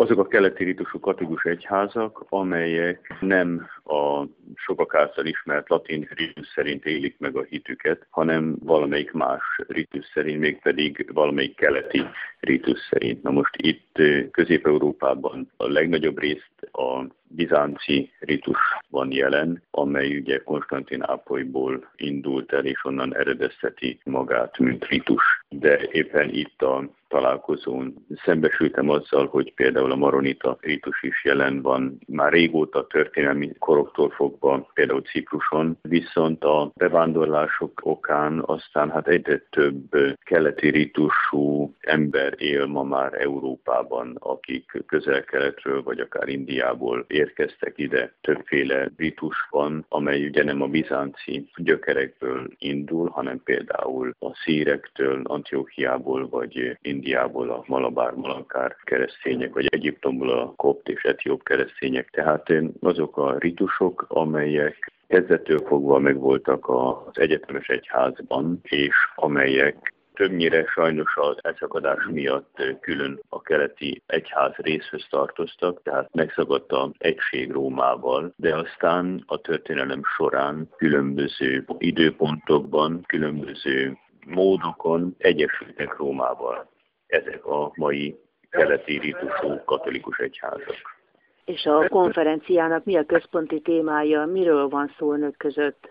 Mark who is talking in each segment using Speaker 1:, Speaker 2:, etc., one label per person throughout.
Speaker 1: azok a keleti ritusú katolikus egyházak, amelyek nem a sokak által ismert latin ritus szerint élik meg a hitüket, hanem valamelyik más ritus szerint, mégpedig valamelyik keleti ritus szerint. Na most itt Közép-Európában a legnagyobb részt a bizánci ritus van jelen, amely ugye Konstantinápolyból indult el, és onnan eredezteti magát, mint ritus. De éppen itt a találkozón szembesültem azzal, hogy például a maronita ritus is jelen van már régóta történelmi koroktól fogva, például Cipruson, viszont a bevándorlások okán aztán egyre több keleti ritusú ember él ma már Európában, akik közel-keletről vagy akár Indiából érkeztek ide. Többféle ritus van, amely ugye nem a bizánci gyökerekből indul, hanem például a szírektől, Antiochiából vagy Indiából a malabár-malankár keresztények, vagy Egyiptomból a kopt és etióp keresztények. Tehát azok a ritusok, amelyek kezdettől fogva megvoltak az egyetemes egyházban, és amelyek többnyire sajnos az elszakadás miatt külön a keleti egyház részhöz tartoztak, tehát megszakadt az egység Rómával, de aztán a történelem során különböző időpontokban, különböző módokon egyesültek Rómával. Ezek a mai keleti ritusú katolikus egyházak.
Speaker 2: És a konferenciának mi a központi témája, miről van szó önök között?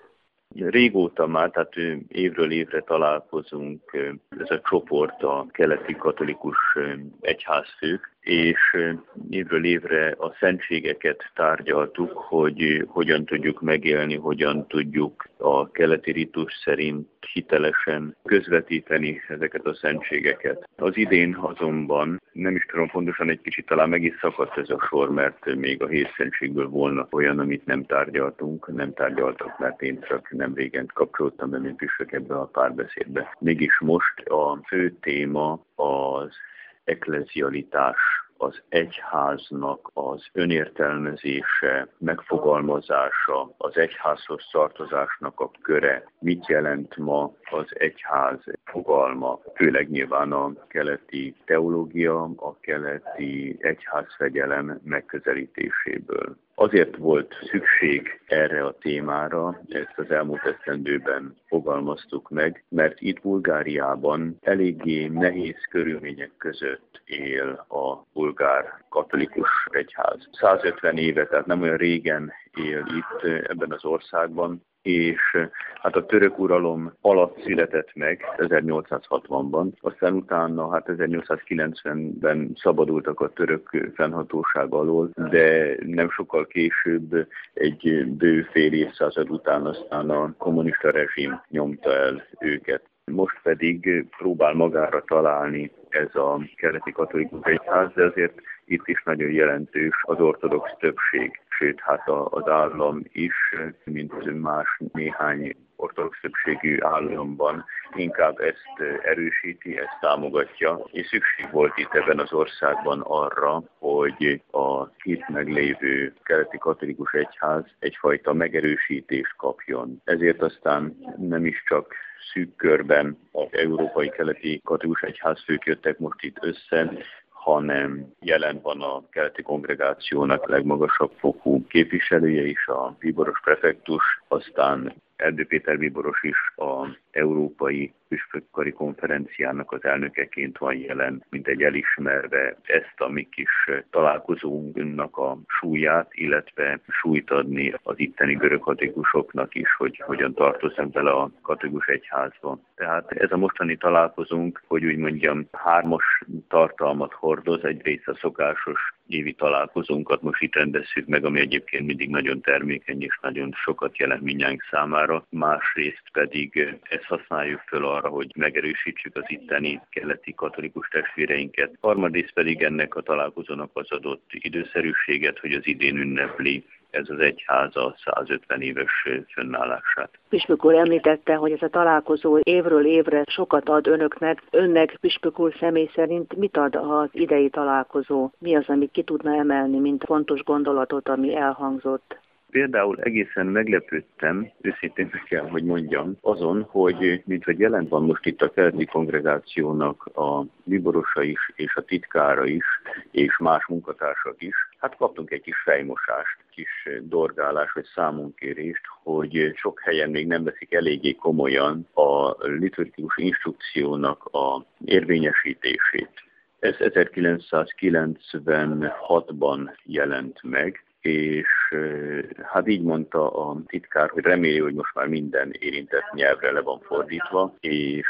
Speaker 1: Régóta már, tehát évről évre találkozunk, ez a csoport a keleti katolikus egyházfők, és évről évre a szentségeket tárgyaltuk, hogy hogyan tudjuk megélni, hogyan tudjuk a keleti ritus szerint hitelesen közvetíteni ezeket a szentségeket. Az idén azonban, nem is tudom pontosan, egy kicsit talán meg is szakadt ez a sor, mert még a 7 szentségből volna olyan, amit nem tárgyaltak, mert én csak nem régen kapcsolódtam be, mint püspök ebbe a párbeszédbe. Mégis most a fő téma az eklezialitás, az egyháznak az önértelmezése, megfogalmazása, az egyházhoz tartozásnak a köre, mit jelent ma az egyház fogalma, főleg nyilván a keleti teológia, a keleti egyházfegyelem megközelítéséből. Azért volt szükség erre a témára, ezt az elmúlt esztendőben fogalmaztuk meg, mert itt Bulgáriában eléggé nehéz körülmények között él a bulgár katolikus egyház. 150 éve, tehát nem olyan régen él itt ebben az országban, és a török uralom alatt született meg 1860-ban, aztán utána 1890-ben szabadultak a török fennhatóság alól, de nem sokkal később, egy bő fél évszázad után aztán a kommunista rezsim nyomta el őket. Most pedig próbál magára találni ez a keleti katolikus egyház, de azért itt is nagyon jelentős az ortodox többség, sőt, az állam is, mint más néhány ortodox többségű államban inkább ezt erősíti, ezt támogatja, és szükség volt itt ebben az országban arra, hogy a itt meglévő keleti katolikus egyház egyfajta megerősítést kapjon. Ezért aztán nem is csak szűk körben az európai keleti katolikus egyházfők jöttek most itt össze, hanem jelen van a keleti kongregációnak legmagasabb fokú képviselője is, a bíboros prefektus, aztán Erdő Péter bíboros is az Európai Püspökkari Konferenciának az elnökeként van jelen, mint egy elismerve ezt a mi kis találkozónknak a súlyát, illetve súlyt adni az itteni görög katolikusoknak is, hogy hogyan tartoznak bele a katolikus egyházba. Tehát ez a mostani találkozónk, hogy úgy mondjam, 3 tartalmat hordoz, egyrészt a szokásos évi találkozónkat most itt rendezzük meg, ami egyébként mindig nagyon termékeny és nagyon sokat jelent mindnyájunk számára. Másrészt pedig ezt használjuk föl arra, hogy megerősítsük az itteni keleti katolikus testvéreinket. Harmadrészt pedig ennek a találkozónak az adott időszerűséget, hogy az idén ünnepli ez az egyháza 150 éves fönnállását.
Speaker 2: Püspök úr említette, hogy ez a találkozó évről évre sokat ad önnek püspök úr személy szerint mit ad az idei találkozó? Mi az, amit ki tudna emelni, mint fontos gondolatot, ami elhangzott?
Speaker 1: Például egészen meglepődtem, őszintén meg kell, hogy mondjam, azon, hogy minthogy jelent van most itt a keleti kongregációnak a bíborosa is, és a titkára is, és más munkatársak is, hát kaptunk egy kis fejmosást, kis dorgálás vagy számunkérést, hogy sok helyen még nem veszik eléggé komolyan a liturgikus instrukciónak a érvényesítését. Ez 1996-ban jelent meg, és hát így mondta a titkár, hogy reméli, hogy most már minden érintett nyelvre le van fordítva, és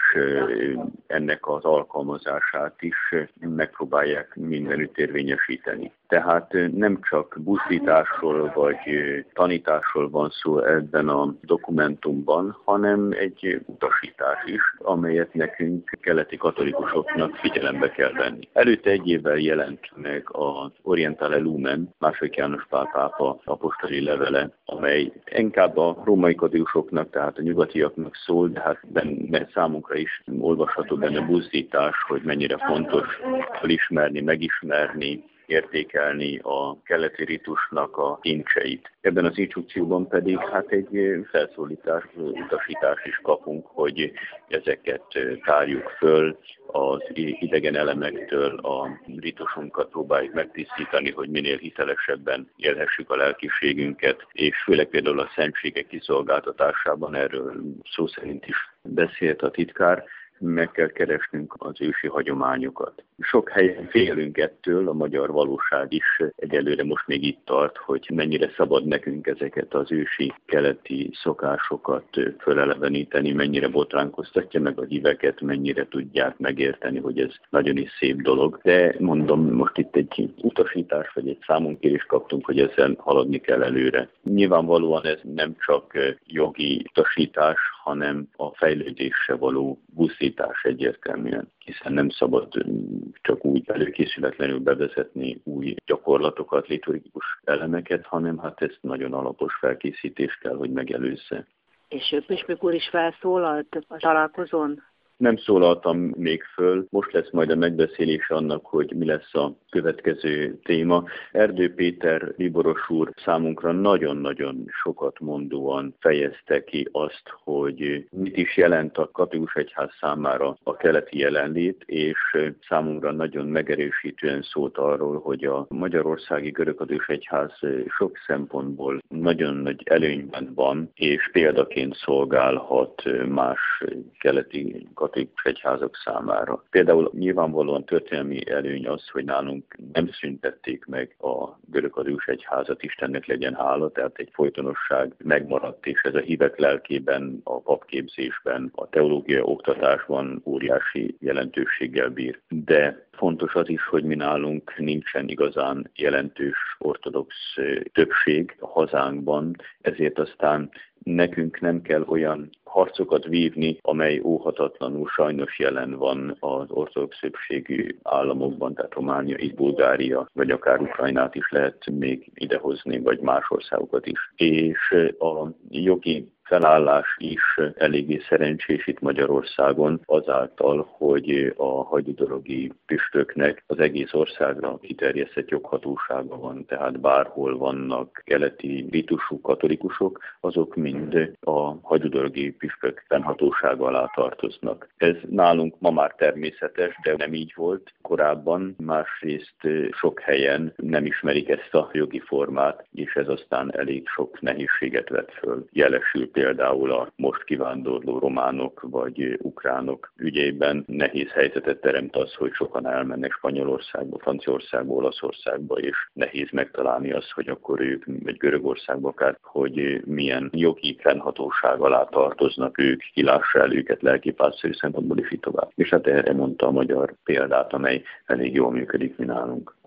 Speaker 1: ennek az alkalmazását is megpróbálják mindenütt érvényesíteni. Tehát nem csak buzdításról vagy tanításról van szó ebben a dokumentumban, hanem egy utasítás is, amelyet nekünk keleti katolikusoknak figyelembe kell venni. Előtte egy évvel jelent meg az Orientale Lumen, II. János Pál pápa apostoli levele, amely inkább a római katolikusoknak, tehát a nyugatiaknak szól, de hát benne számunkra is olvasható benne buzdítás, hogy mennyire fontos felismerni, megismerni, értékelni a keleti ritusnak a kincseit. Ebben az instrukcióban pedig hát egy felszólítás, utasítást is kapunk, hogy ezeket tárjuk föl, az idegen elemektől a ritusunkat próbáljuk megtisztítani, hogy minél hitelesebben élhessük a lelkiségünket, és főleg például a szentségek kiszolgáltatásában erről szó szerint is beszélt a titkár, meg kell keresnünk az ősi hagyományokat. Sok helyen félünk ettől, a magyar valóság is egyelőre most még itt tart, hogy mennyire szabad nekünk ezeket az ősi keleti szokásokat föleleveníteni, mennyire botránkoztatja meg a híveket, mennyire tudják megérteni, hogy ez nagyon is szép dolog. De mondom, most itt egy utasítás vagy egy számunkérést kaptunk, hogy ezzel haladni kell előre. Nyilvánvalóan ez nem csak jogi utasítás, hanem a fejlődésre való buszítás egyértelműen, hiszen nem szabad csak úgy előkészületlenül bevezetni új gyakorlatokat, liturgikus elemeket, hanem hát ezt nagyon alapos felkészítés kell, hogy megelőzze.
Speaker 2: És püspök úr is felszólalt a találkozón?
Speaker 1: Nem szólaltam még föl, most lesz majd a megbeszélés annak, hogy mi lesz a következő téma. Erdő Péter bíboros úr számunkra nagyon-nagyon sokat mondóan fejezte ki azt, hogy mit is jelent a katolikus egyház számára a keleti jelenlét, és számunkra nagyon megerősítően szólt arról, hogy a magyarországi görögkatolikus egyház sok szempontból nagyon nagy előnyben van, és példaként szolgálhat más keleti katolikus egyházak számára. Például nyilvánvalóan történelmi előny az, hogy nálunk nem szüntették meg a görögkatolikus egyházat, Istennek legyen hála, tehát egy folytonosság megmaradt, és ez a hívek lelkében, a papképzésben, a teológia oktatásban óriási jelentőséggel bír. De fontos az is, hogy mi nálunk nincsen igazán jelentős ortodox többség a hazánkban, ezért aztán nekünk nem kell olyan harcokat vívni, amely óhatatlanul sajnos jelen van az ortodox többségű államokban, tehát Románia, itt Bulgária, vagy akár Ukrajnát is lehet még idehozni, vagy más országokat is. És a jogi felállás is eléggé szerencsés itt Magyarországon azáltal, hogy a hagyudorogi püspöknek az egész országra kiterjesztett joghatósága van, tehát bárhol vannak keleti ritusú katolikusok, azok mind a hagyudorogi püspök fennhatósága alá tartoznak. Ez nálunk ma már természetes, de nem így volt korábban. Másrészt sok helyen nem ismerik ezt a jogi formát, és ez aztán elég sok nehézséget vet föl. Jelesül például a most kivándorló románok vagy ukránok ügyében nehéz helyzetet teremt az, hogy sokan elmennek Spanyolországba, Franciaországba, Olaszországba, és nehéz megtalálni azt, hogy akkor ők, vagy Görögországba akár, hogy milyen jogi fennhatóság alá tartoznak ők, kilássa el őket lelkipásztori szempontból is így tovább. És hát erre mondta a magyar példát, amely elég jól működik mi nálunk.